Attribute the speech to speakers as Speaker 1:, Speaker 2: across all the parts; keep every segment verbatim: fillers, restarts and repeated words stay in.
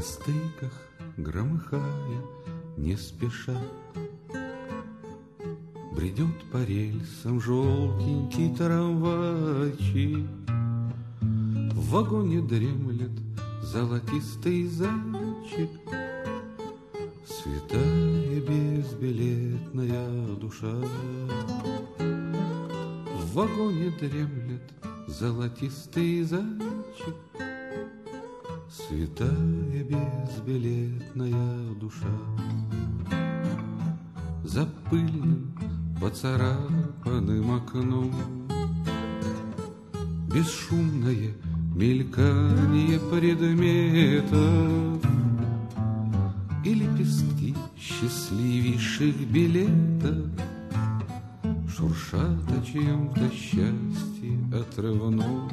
Speaker 1: На стыках громыхая не спеша бредет по рельсам желтенький трамвайчик. В вагоне дремлет золотистый зайчик. Святая безбилетная душа. В вагоне дремлет золотистый зайчик. Святая безбилетная душа. За пыльным поцарапанным окном бесшумное мелькание предметов и лепестки счастливейших билетов шуршат о чьем-то счастье отрывном.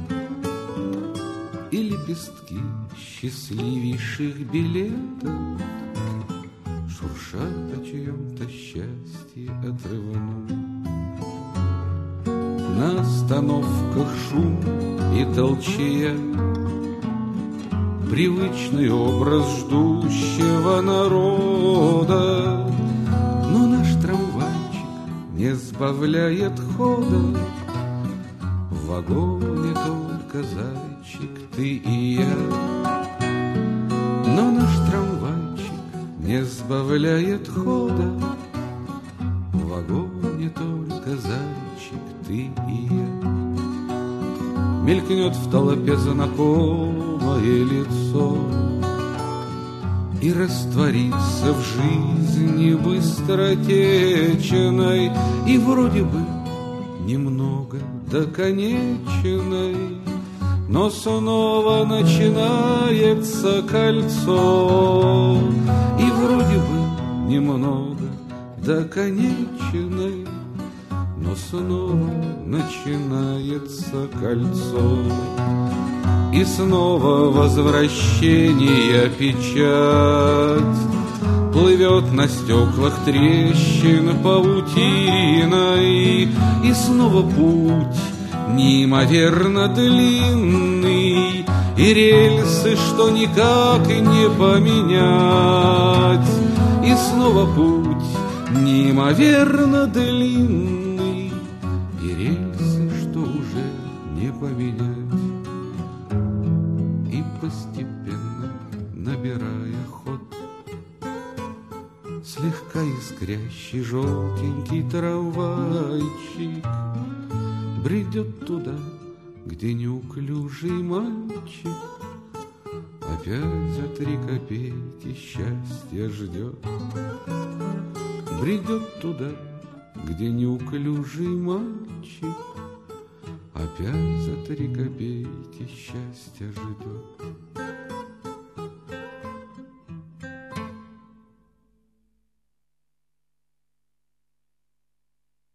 Speaker 1: И лепестки счастливейших билетов шуршат о чьем-то счастье отрывном. На остановках шум и толчья, привычный образ ждущего народа. Но наш трамвайчик не сбавляет хода. В вагоне только зайчик, ты и я. Но наш трамвайчик не сбавляет хода. В вагоне только зайчик, ты и я. Мелькнет в толпе знакомое лицо и растворится в жизни быстротечной и вроде бы немного до конечной, но снова начинается кольцо. И вроде бы немного до конечной, но снова начинается кольцо. И снова возвращение печать плывет на стеклах трещин паутиной. И снова путь неимоверно длинный, и рельсы, что никак не поменять. И снова путь неимоверно длинный, и рельсы, что уже не поменять. И постепенно, набирая ход, слегка искрящий желтенький трамвайчик бредет туда, где неуклюжий мальчик опять за три копейки счастья ждет. Бредет туда, где неуклюжий мальчик опять за три копейки счастья ждет.